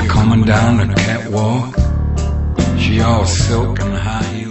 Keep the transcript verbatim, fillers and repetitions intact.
coming down the catwalk. She all silk and high heels.